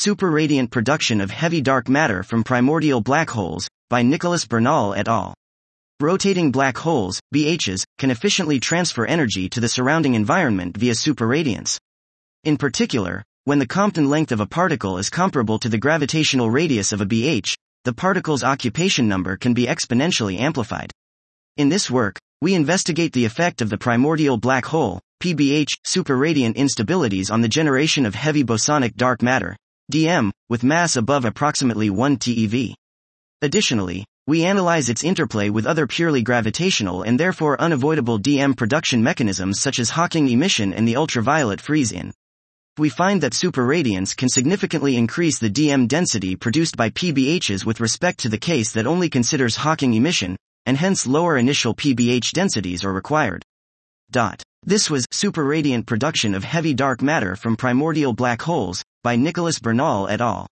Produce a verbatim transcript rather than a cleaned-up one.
Superradiant Production of Heavy Dark Matter from Primordial Black Holes, by Nicholas Bernal et al. Rotating black holes, B Hs, can efficiently transfer energy to the surrounding environment via superradiance. In particular, when the Compton length of a particle is comparable to the gravitational radius of a B H, the particle's occupation number can be exponentially amplified. In this work, we investigate the effect of the primordial black hole, P B H, superradiant instabilities on the generation of heavy bosonic dark matter, D M, with mass above approximately one TeV. Additionally, we analyze its interplay with other purely gravitational and therefore unavoidable D M production mechanisms such as Hawking emission and the ultraviolet freeze-in. We find that superradiance can significantly increase the D M density produced by P B Hs with respect to the case that only considers Hawking emission, and hence lower initial P B H densities are required. Dot. This was Superradiant Production of Heavy Dark Matter from Primordial Black Holes, by Nicholas Bernal et al.